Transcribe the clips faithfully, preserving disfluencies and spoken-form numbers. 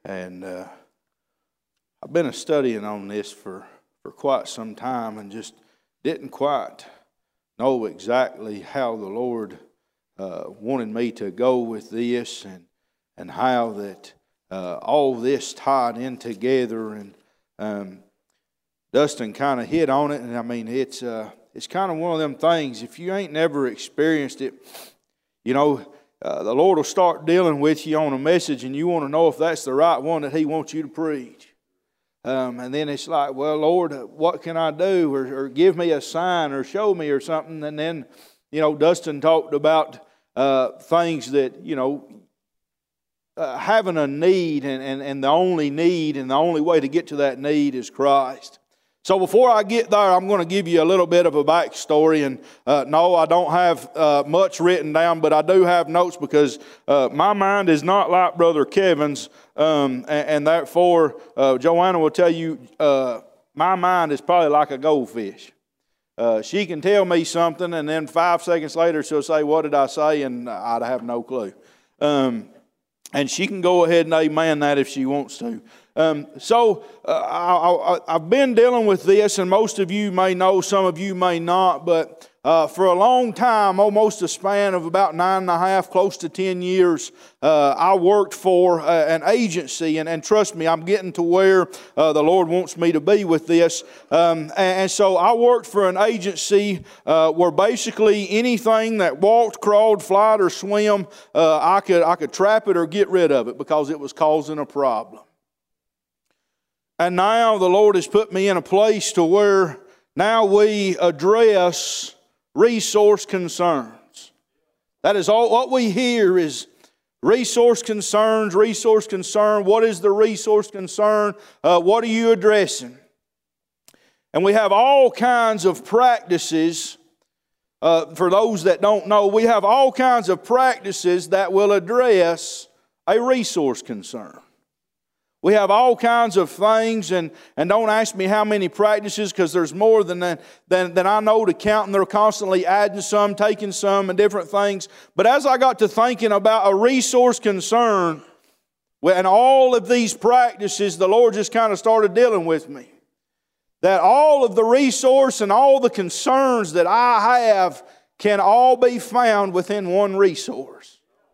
And uh, I've been studying on this for, for quite some time and just didn't quite know exactly how the Lord uh, wanted me to go with this and, and how that uh, all this tied in together. And um, Dustin kind of hit on it. And I mean, it's, uh, it's kind of one of them things, if you ain't never experienced it, you know, Uh, the Lord will start dealing with you on a message and you want to know if that's the right one that He wants you to preach. Um, and then it's like, well, Lord, what can I do? Or, or give me a sign or show me or something. And then, you know, Dustin talked about uh, things that, you know, uh, having a need and, and, and the only need and the only way to get to that need is Christ. So before I get there, I'm going to give you a little bit of a backstory. And uh, no, I don't have uh, much written down, but I do have notes because uh, my mind is not like Brother Kevin's. Um, and, and therefore, uh, Joanna will tell you, uh, my mind is probably like a goldfish. Uh, she can tell me something, and then five seconds later, she'll say, "What did I say?" And I'd have no clue. Um, and she can go ahead and amen that if she wants to. Um, so uh, I, I, I've been dealing with this, and most of you may know, some of you may not, but uh, for a long time, almost a span of about nine and a half, close to ten years, uh, I worked for uh, an agency, and, and trust me, I'm getting to where uh, the Lord wants me to be with this. Um, and, and so I worked for an agency uh, where basically anything that walked, crawled, flied, or swam, uh, I could I could trap it or get rid of it because it was causing a problem. And now the Lord has put me in a place to where now we address resource concerns. That is all what we hear is resource concerns, resource concern. What is the resource concern? Uh, what are you addressing? And we have all kinds of practices. Uh, for those that don't know, we have all kinds of practices that will address a resource concern. We have all kinds of things, and, and don't ask me how many practices because there's more than, that, than, than I know to count, and they're constantly adding some, taking some, and different things. But as I got to thinking about a resource concern and all of these practices, the Lord just kind of started dealing with me. That all of the resource and all the concerns that I have can all be found within one resource.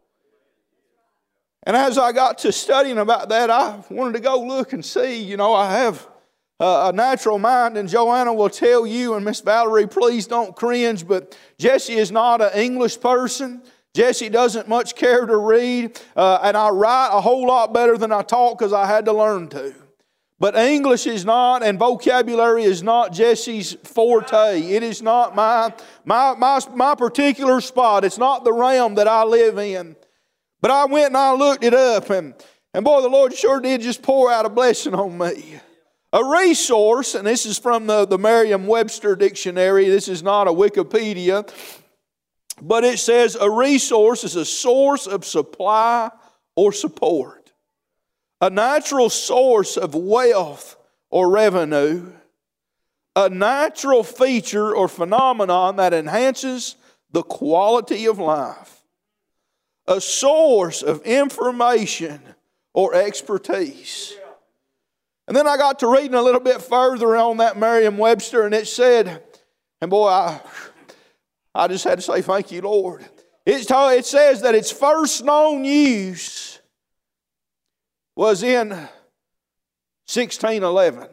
And as I got to studying about that, I wanted to go look and see. You know, I have a natural mind, and Joanna will tell you, and Miss Valerie, please don't cringe, but Jesse is not an English person. Jesse doesn't much care to read, uh, and I write a whole lot better than I talk because I had to learn to. But English is not, and vocabulary is not Jesse's forte. It is not my, my, my, my particular spot. It's not the realm that I live in. But I went and I looked it up, and, and boy, the Lord sure did just pour out a blessing on me. A resource, and this is from the, the Merriam-Webster dictionary. This is not a Wikipedia. But it says a resource is a source of supply or support. A natural source of wealth or revenue. A natural feature or phenomenon that enhances the quality of life. A source of information or expertise. And then I got to reading a little bit further on that Merriam-Webster, and it said, and boy, I, I just had to say thank you, Lord. It, it says that its first known use was in sixteen eleven.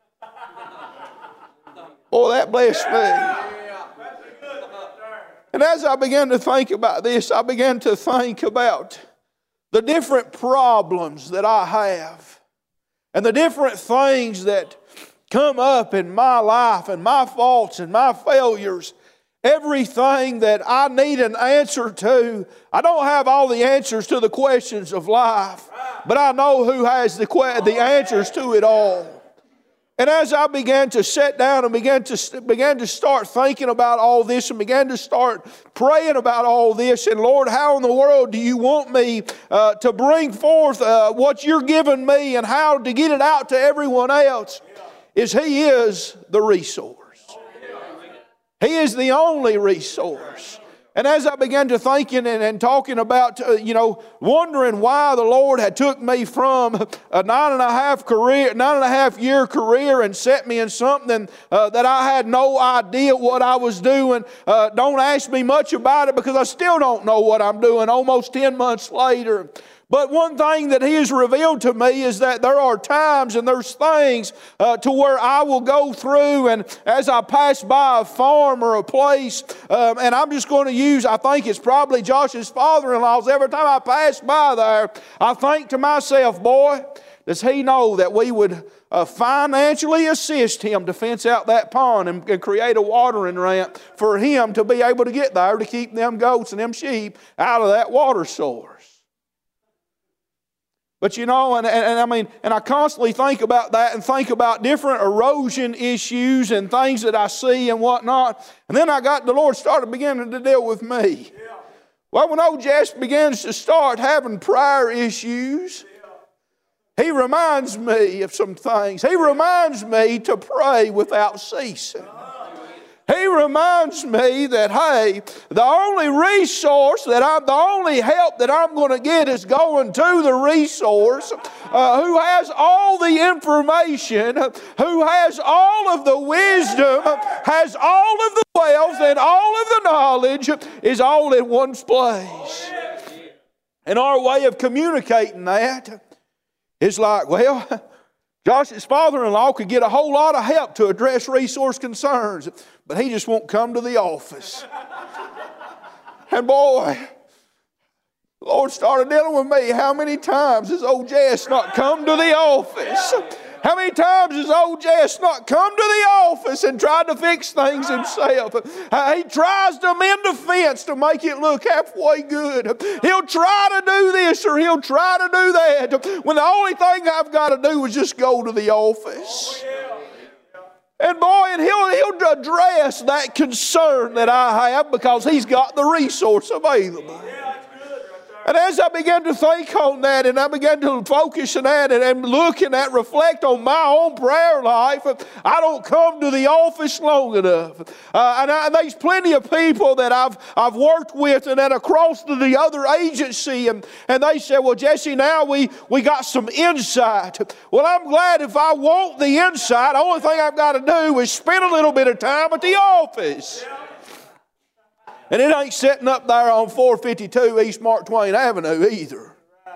Boy, that blessed me. And as I began to think about this, I began to think about the different problems that I have and the different things that come up in my life and my faults and my failures. Everything that I need an answer to. I don't have all the answers to the questions of life, but I know who has the, the answers to it all. And as I began to sit down and began to, began to start thinking about all this and began to start praying about all this, and Lord, how in the world do you want me uh, to bring forth uh, what you're giving me and how to get it out to everyone else, is He is the resource. He is the only resource. And as I began to thinking and, and talking about, uh, you know, wondering why the Lord had took me from a nine and a half career, nine and a half year career and set me in something uh, that I had no idea what I was doing. Uh, don't ask me much about it because I still don't know what I'm doing almost ten months later. But one thing that He has revealed to me is that there are times and there's things uh, to where I will go through, and as I pass by a farm or a place, um, and I'm just going to use, I think it's probably Josh's father-in-law's, every time I pass by there, I think to myself, boy, does he know that we would uh, financially assist him to fence out that pond and, and create a watering ramp for him to be able to get there to keep them goats and them sheep out of that water source. But you know, and, and, and I mean, and I constantly think about that and think about different erosion issues and things that I see and whatnot. And then I got, the Lord started beginning to deal with me. Yeah. Well, when old Jess begins to start having prayer issues, yeah. he reminds me of some things. He reminds me to pray without ceasing. He reminds me that, hey, the only resource that I'm, the only help that I'm going to get is going to the resource uh, who has all the information, who has all of the wisdom, has all of the wealth and all of the knowledge, is all in one place. And our way of communicating that is like, well, Josh's father-in-law could get a whole lot of help to address resource concerns, but he just won't come to the office. And boy, the Lord started dealing with me. How many times has old Jess not come to the office? How many times has old Jess not come to the office and tried to fix things himself? Uh, he tries to mend a fence to make it look halfway good. He'll try to do this or he'll try to do that, when the only thing I've got to do is just go to the office. And boy, and he'll, he'll address that concern that I have because he's got the resource available. And as I began to think on that, and I began to focus on that, and, and look and that, reflect on my own prayer life, I don't come to the office long enough. Uh, and, I, and there's plenty of people that I've I've worked with, and then across to the other agency, and, and they said, well, Jesse, now we, we got some insight. Well, I'm glad if I want the insight, the only thing I've got to do is spend a little bit of time at the office. And it ain't sitting up there on four fifty-two East Mark Twain Avenue either.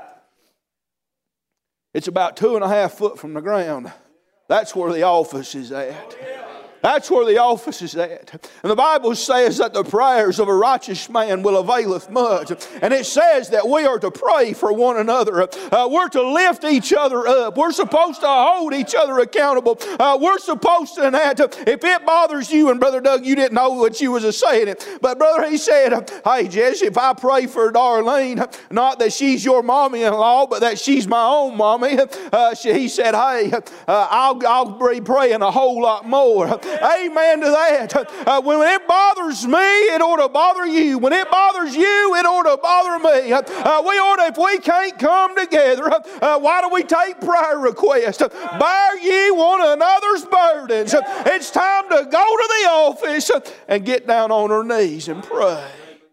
It's about two and a half foot from the ground. That's where the office is at. That's where the office is at. And the Bible says that the prayers of a righteous man will availeth much. And it says that we are to pray for one another. Uh, we're to lift each other up. We're supposed to hold each other accountable. Uh, we're supposed to, that, if it bothers you, and Brother Doug, you didn't know what you was saying it, but brother, he said, hey, Jesse, if I pray for Darlene, not that she's your mommy-in-law, but that she's my own mommy, uh, she, he said, hey, uh, I'll, I'll be praying a whole lot more. Amen to that. Uh, when it bothers me, it ought to bother you. When it bothers you, it ought to bother me. Uh, we ought to, if we can't come together, uh, why do we take prayer requests? Bear ye one another's burdens. It's time to go to the office and get down on our knees and pray.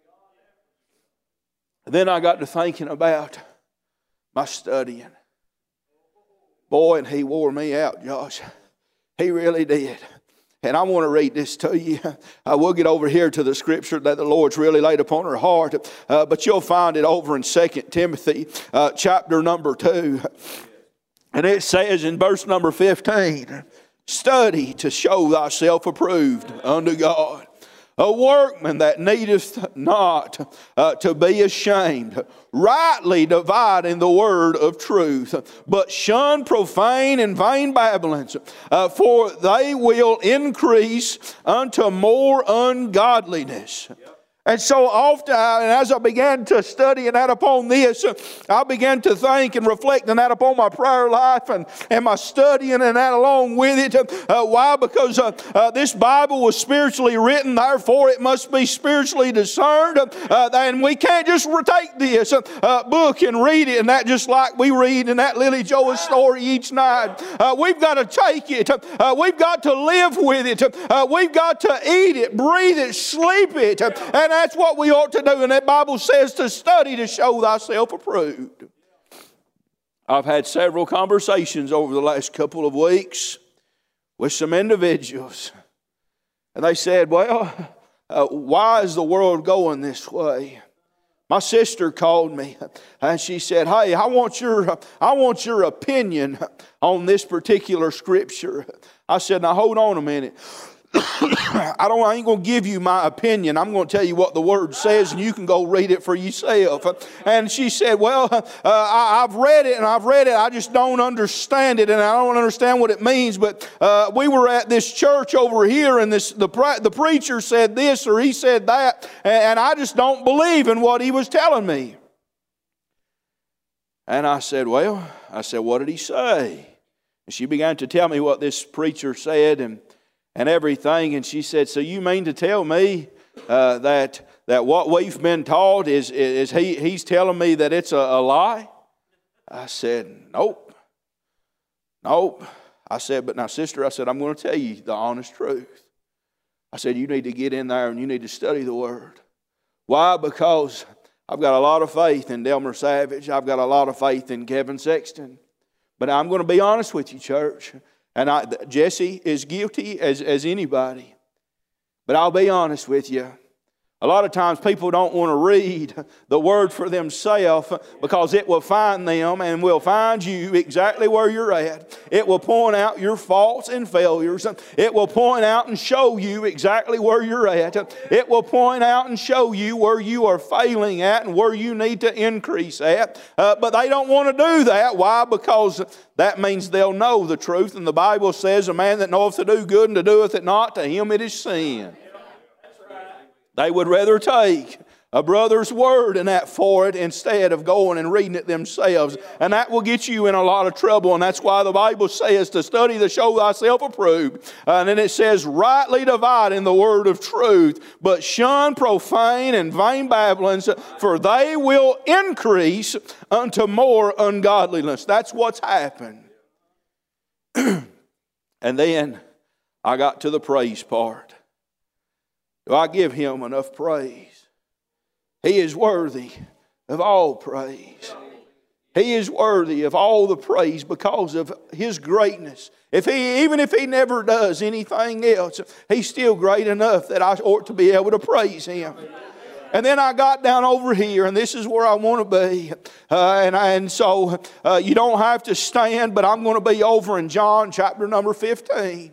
Then I got to thinking about my studying. Boy, and he wore me out, Josh. He really did. And I want to read this to you. Uh, we'll get over here to the scripture that the Lord's really laid upon our heart. Uh, but you'll find it over in Second Timothy uh, chapter number two. And it says in verse number fifteen, study to show thyself approved unto God. A workman that needeth not uh, to be ashamed, rightly dividing the word of truth, but shun profane and vain babblings, uh, for they will increase unto more ungodliness. Yep. And so often, and as I began to study and that upon this, I began to think and reflect on that upon my prayer life and, and my studying and that along with it. Uh, why? Because uh, uh, this Bible was spiritually written, therefore it must be spiritually discerned. Uh, and we can't just take this uh, book and read it, and that just like we read in that Lily Joel story each night. Uh, we've got to take it. Uh, we've got to live with it. Uh, we've got to eat it, breathe it, sleep it. And that's what we ought to do. And that Bible says to study to show thyself approved. I've had several conversations over the last couple of weeks with some individuals. And they said, well, uh, why is the world going this way? My sister called me and she said, hey, I want your, I want your opinion on this particular scripture. I said, now hold on a minute. I don't. I ain't going to give you my opinion. I'm going to tell you what the Word says, and you can go read it for yourself. And she said, well, uh, I, I've read it, and I've read it. I just don't understand it, and I don't understand what it means. But uh, we were at this church over here, and this the, the preacher said this, or he said that, and, and I just don't believe in what he was telling me. And I said, well, I said, what did he say? And she began to tell me what this preacher said, and and everything, and she said, so you mean to tell me uh, that that what we've been taught is, is he, he's telling me that it's a, a lie? I said, nope. Nope. I said, but now sister, I said, I'm going to tell you the honest truth. I said, you need to get in there and you need to study the Word. Why? Because I've got a lot of faith in Delmer Savage. I've got a lot of faith in Kevin Sexton. But I'm going to be honest with you, church. And I, Jesse is guilty as, as anybody. But I'll be honest with you. A lot of times people don't want to read the Word for themselves because it will find them and will find you exactly where you're at. It will point out your faults and failures. It will point out and show you exactly where you're at. It will point out and show you where you are failing at and where you need to increase at. Uh, but they don't want to do that. Why? Because that means they'll know the truth. And the Bible says, a man that knoweth to do good and to doeth it not, to him it is sin. They would rather take a brother's word and that for it instead of going and reading it themselves. And that will get you in a lot of trouble. And that's why the Bible says to study to show thyself approved. Uh, and then it says, rightly dividing the word of truth, but shun profane and vain babblings, for they will increase unto more ungodliness. That's what's happened. And then I got to the praise part. Do I give Him enough praise? He is worthy of all praise. He is worthy of all the praise because of His greatness. If he, even if He never does anything else, He's still great enough that I ought to be able to praise Him. And then I got down over here, and this is where I want to be. Uh, and, and so uh, you don't have to stand, but I'm going to be over in John chapter number fifteen.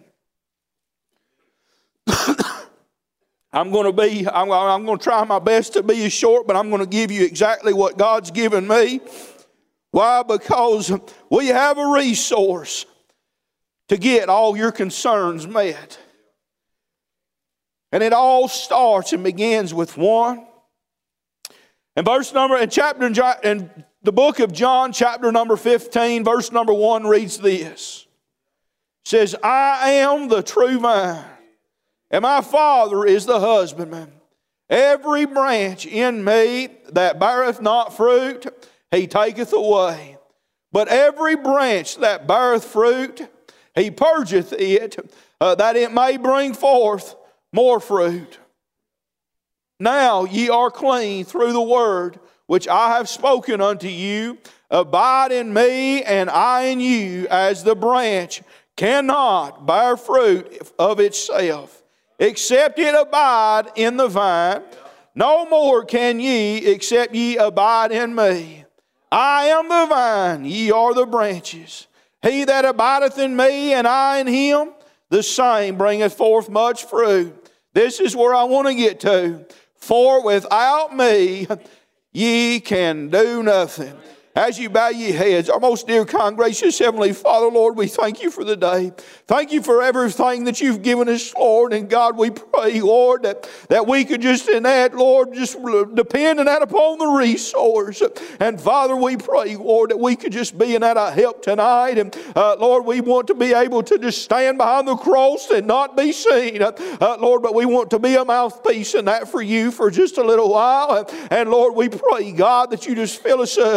I'm going to be, I'm, I'm going to try my best to be as short, but I'm going to give you exactly what God's given me. Why? Because we have a resource to get all your concerns met. And it all starts and begins with one. And verse number, in chapter, in the book of John, chapter number fifteen, verse number one reads this. It says, I am the true vine, and my Father is the husbandman. Every branch in me that beareth not fruit, He taketh away. But every branch that beareth fruit, He purgeth it, uh, that it may bring forth more fruit. Now ye are clean through the word which I have spoken unto you. Abide in me, and I in you, as the branch cannot bear fruit of itself, except it abide in the vine. No more can ye, except ye abide in me. I am the vine, ye are the branches. He that abideth in me, and I in him, the same bringeth forth much fruit. This is where I want to get to. For without me, ye can do nothing. As you bow your heads, our most dear, kind, gracious Heavenly Father, Lord, we thank you for the day. Thank you for everything that you've given us, Lord. And God, we pray, Lord, that, that we could just in that, Lord, just depend in that upon the resource. And Father, we pray, Lord, that we could just be in that a help tonight. And uh, Lord, we want to be able to just stand behind the cross and not be seen. Uh, Lord, but we want to be a mouthpiece in that for you for just a little while. And, and Lord, we pray, God, that you just fill us up.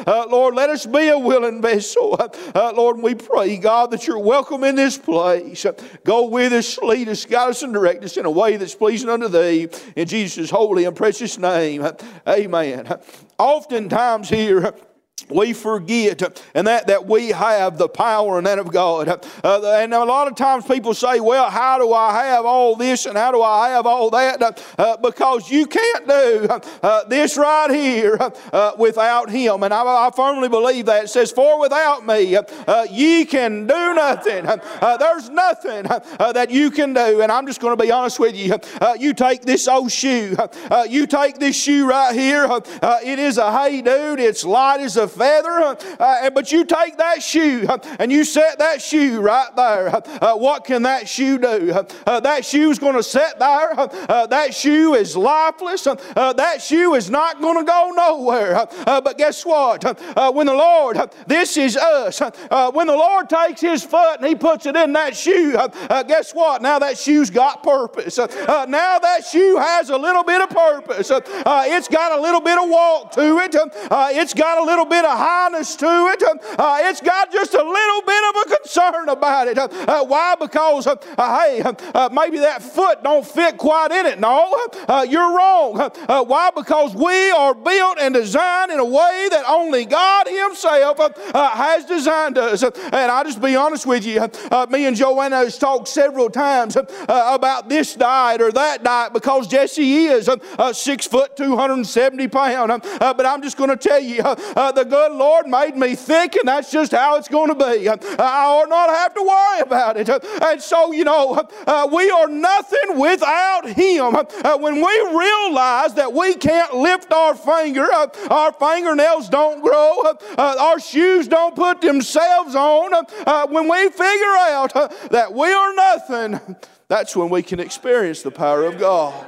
Uh, Lord, let us be a willing vessel. Uh, Lord, we pray, God, that you're welcome in this place. Go with us, lead us, guide us, and direct us in a way that's pleasing unto Thee. In Jesus' holy and precious name, amen. Oftentimes here, we forget and that, that we have the power and that of God. Uh, and a lot of times people say, well, how do I have all this and how do I have all that? Uh, because you can't do uh, this right here uh, without Him. And I, I firmly believe that. It says, for without me, uh, ye can do nothing. Uh, there's nothing uh, that you can do. And I'm just going to be honest with you. Uh, you take this old shoe. Uh, you take this shoe right here. Uh, it is a hay dude. It's light as a feather, uh, but you take that shoe uh, and you set that shoe right there. Uh, what can that shoe do? Uh, that shoe's going to sit there. Uh, that shoe is lifeless. Uh, that shoe is not going to go nowhere. Uh, but guess what? Uh, when the Lord, uh, this is us, uh, when the Lord takes His foot and He puts it in that shoe, uh, uh, guess what? Now that shoe's got purpose. Uh, uh, now that shoe has a little bit of purpose. Uh, uh, it's got a little bit of walk to it. Uh, it's got a little bit of highness to it. Uh, it's got just a little bit of a concern about it. Uh, why? Because, uh, uh, hey, uh, maybe that foot don't fit quite in it. No, uh, you're wrong. Uh, why? Because we are built and designed in a way that only God Himself uh, uh, has designed us. And I'll just be honest with you. Uh, me and Joanna has talked several times uh, about this diet or that diet because Jesse is uh, uh, six foot, two hundred seventy pounds. Uh, but I'm just going to tell you, uh, uh, the good Lord made me thick, and that's just how it's going to be. Uh, I ought not have to worry about it. Uh, and so, you know, uh, we are nothing without Him. Uh, when we realize that we can't lift our finger, uh, our fingernails don't grow, uh, uh, our shoes don't put themselves on, uh, uh, when we figure out uh, that we are nothing, that's when we can experience the power of God.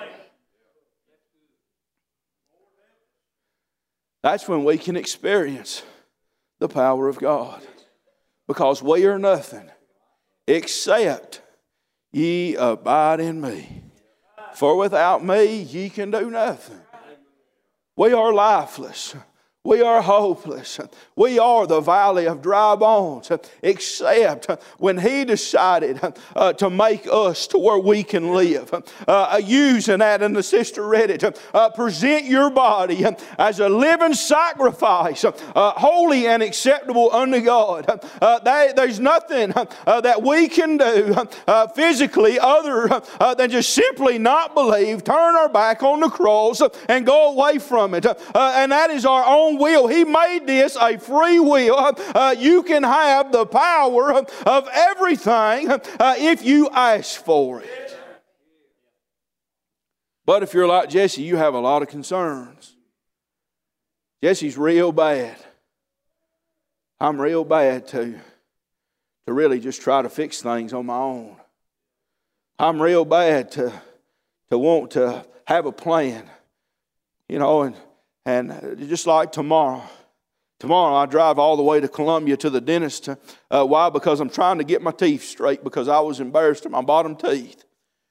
That's when we can experience the power of God. Because we are nothing except ye abide in me. For without me ye can do nothing. We are lifeless. We are hopeless. We are the valley of dry bones, except when He decided uh, to make us to where we can live. Uh, using that, and the sister read it, uh, present your body as a living sacrifice, uh, holy and acceptable unto God. Uh, that, there's nothing uh, that we can do uh, physically other uh, than just simply not believe, turn our back on the cross, and go away from it. Uh, and that is our own will. He made this a free will. Uh, you can have the power of everything uh, if you ask for it. But if you're like Jesse, you have a lot of concerns. Jesse's real bad. I'm real bad to, to really just try to fix things on my own. I'm real bad to, to want to have a plan. You know, and And just like tomorrow, tomorrow I drive all the way to Columbia to the dentist. Uh, why? Because I'm trying to get my teeth straight because I was embarrassed at my bottom teeth.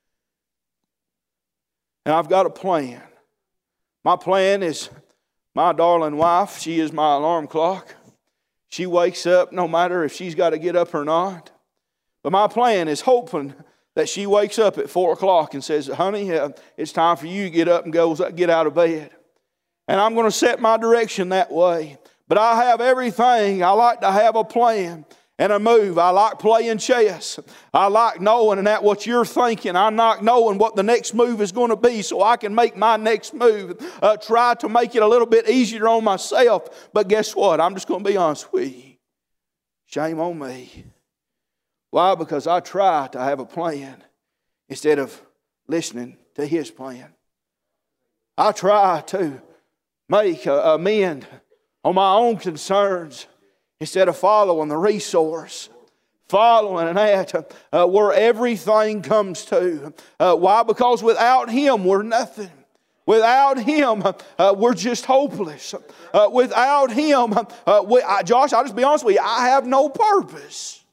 And I've got a plan. My plan is my darling wife. She is my alarm clock. She wakes up no matter if she's got to get up or not. But my plan is hoping that she wakes up at four o'clock and says, honey, uh, it's time for you to get up and go get out of bed. And I'm going to set my direction that way. But I have everything. I like to have a plan and a move. I like playing chess. I like knowing that what you're thinking. I like knowing what the next move is going to be so I can make my next move. Uh, try to make it a little bit easier on myself. But guess what? I'm just going to be honest with you. Shame on me. Why? Because I try to have a plan instead of listening to His plan. I try to make uh, amend on my own concerns instead of following the resource, following that uh, where everything comes to. Uh, why? Because without Him, we're nothing. Without Him, uh, we're just hopeless. Uh, without Him, uh, we, I, Josh, I'll just be honest with you, I have no purpose.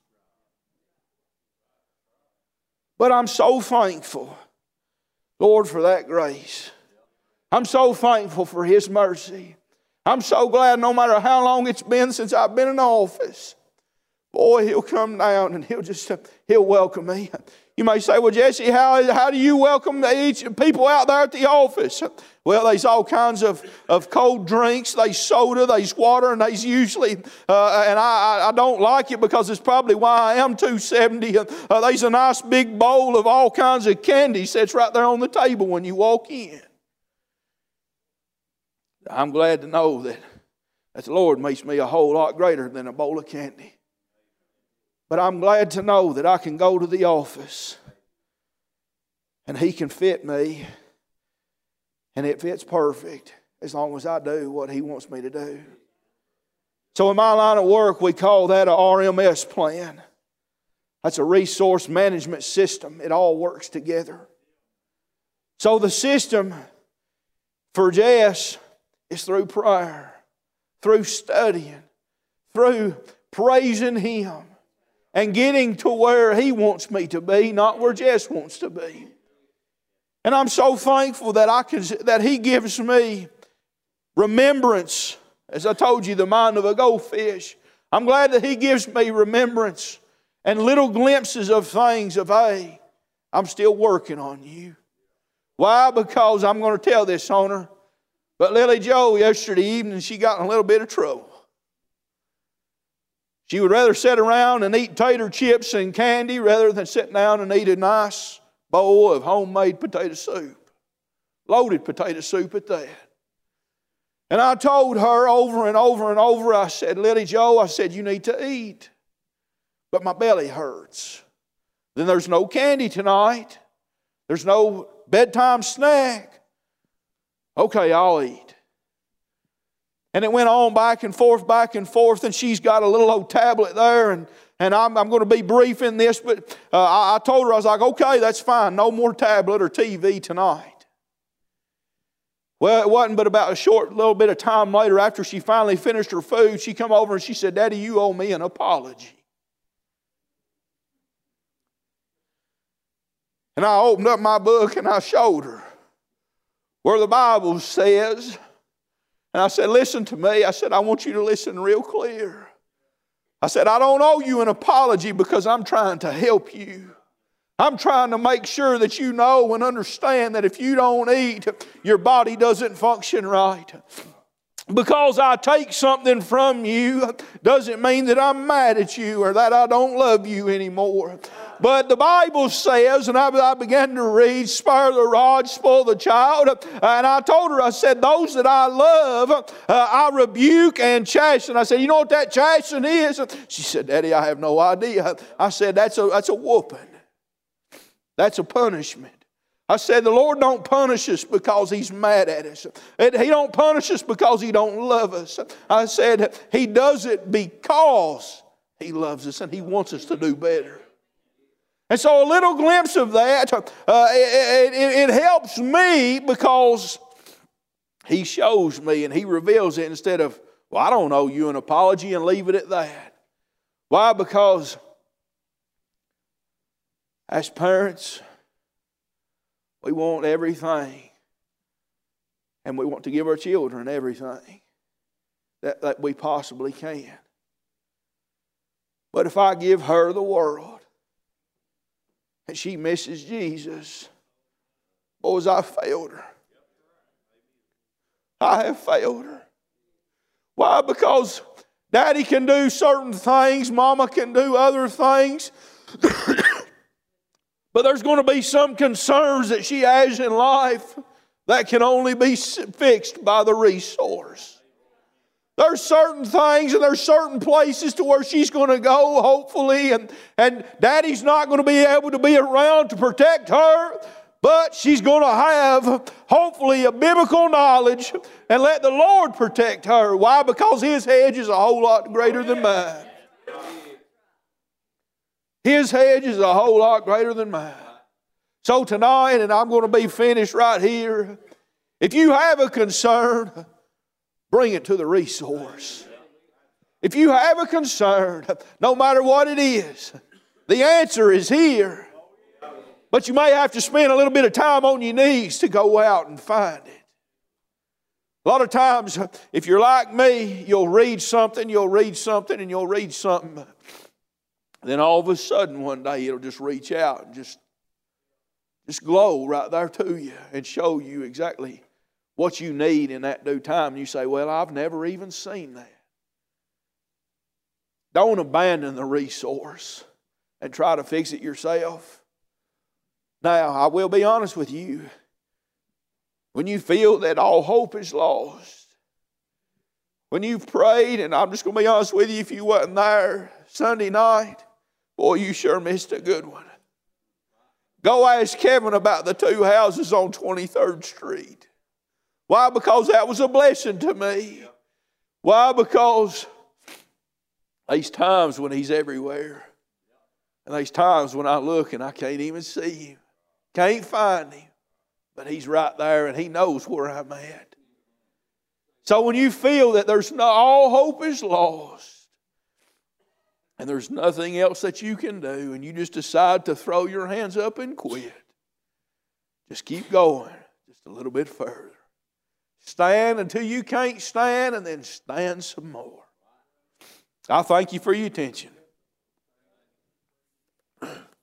But I'm so thankful, Lord, for that grace. I'm so thankful for His mercy. I'm so glad no matter how long it's been since I've been in office, boy, he'll come down and he'll just, he'll welcome me. You may say, well, Jesse, how, how do you welcome each people out there at the office? Well, there's all kinds of, of cold drinks. There's soda, there's water, and there's usually, uh, and I, I don't like it because it's probably why I am two seventy. Uh, there's a nice big bowl of all kinds of candy sits right there on the table when you walk in. I'm glad to know that, that the Lord makes me a whole lot greater than a bowl of candy. But I'm glad to know that I can go to the office and He can fit me, and it fits perfect as long as I do what He wants me to do. So in my line of work, we call that a R M S plan. That's a resource management system. It all works together. So the system for Jess is through prayer, through studying, through praising Him, and getting to where He wants me to be, not where Jess wants to be. And I'm so thankful that I can, that He gives me remembrance. As I told you, the mind of a goldfish. I'm glad that He gives me remembrance and little glimpses of things of, hey, I'm still working on you. Why? Because I'm going to tell this on her. But Lily Jo, yesterday evening, she got in a little bit of trouble. She would rather sit around and eat tater chips and candy rather than sit down and eat a nice bowl of homemade potato soup. Loaded potato soup at that. And I told her over and over and over, I said, Lily Jo, I said, you need to eat. But my belly hurts. Then there's no candy tonight. There's no bedtime snack. Okay, I'll eat. And it went on back and forth, back and forth, and she's got a little old tablet there, and, and I'm, I'm going to be brief in this, but uh, I, I told her, I was like, okay, that's fine. No more tablet or T V tonight. Well, it wasn't but about a short little bit of time later, after she finally finished her food, she come over and she said, Daddy, you owe me an apology. And I opened up my book and I showed her where the Bible says, and I said, listen to me. I said, I want you to listen real clear. I said, I don't owe you an apology because I'm trying to help you. I'm trying to make sure that you know and understand that if you don't eat, your body doesn't function right. Because I take something from you doesn't mean that I'm mad at you or that I don't love you anymore. But the Bible says, and I, I began to read, spare the rod, spoil the child. And I told her, I said, those that I love, uh, I rebuke and chasten. I said, you know what that chasten is? She said, Daddy, I have no idea. I said, that's a, that's a whooping. That's a punishment. I said, the Lord don't punish us because He's mad at us. He don't punish us because He don't love us. I said, He does it because He loves us and He wants us to do better. And so a little glimpse of that, uh, it, it, it helps me because He shows me and He reveals it instead of, well, I don't owe you an apology and leave it at that. Why? Because as parents, we want everything. And we want to give our children everything that, that we possibly can. But if I give her the world, and she misses Jesus, boys, I failed her. I have failed her. Why? Because Daddy can do certain things, Mama can do other things. But there's going to be some concerns that she has in life that can only be fixed by the resource. There's certain things and there's certain places to where she's going to go, hopefully, and, and Daddy's not going to be able to be around to protect her, but she's going to have, hopefully, a biblical knowledge and let the Lord protect her. Why? Because His hedge is a whole lot greater than mine. His hedge is a whole lot greater than mine. So tonight, and I'm going to be finished right here, if you have a concern, bring it to the resource. If you have a concern, no matter what it is, the answer is here. But you may have to spend a little bit of time on your knees to go out and find it. A lot of times, if you're like me, you'll read something, you'll read something, and you'll read something. Then all of a sudden one day it'll just reach out and just, just glow right there to you and show you exactly what you need in that due time. And you say, well, I've never even seen that. Don't abandon the resource and try to fix it yourself. Now, I will be honest with you. When you feel that all hope is lost, when you've prayed, and I'm just going to be honest with you, if you wasn't there Sunday night, boy, you sure missed a good one. Go ask Kevin about the two houses on twenty-third Street. Why? Because that was a blessing to me. Why? Because there's times when He's everywhere. And there's times when I look and I can't even see Him. Can't find Him. But He's right there and He knows where I'm at. So when you feel that there's no, all hope is lost, and there's nothing else that you can do, and you just decide to throw your hands up and quit, just keep going just a little bit further. Stand until you can't stand, and then stand some more. I thank you for your attention.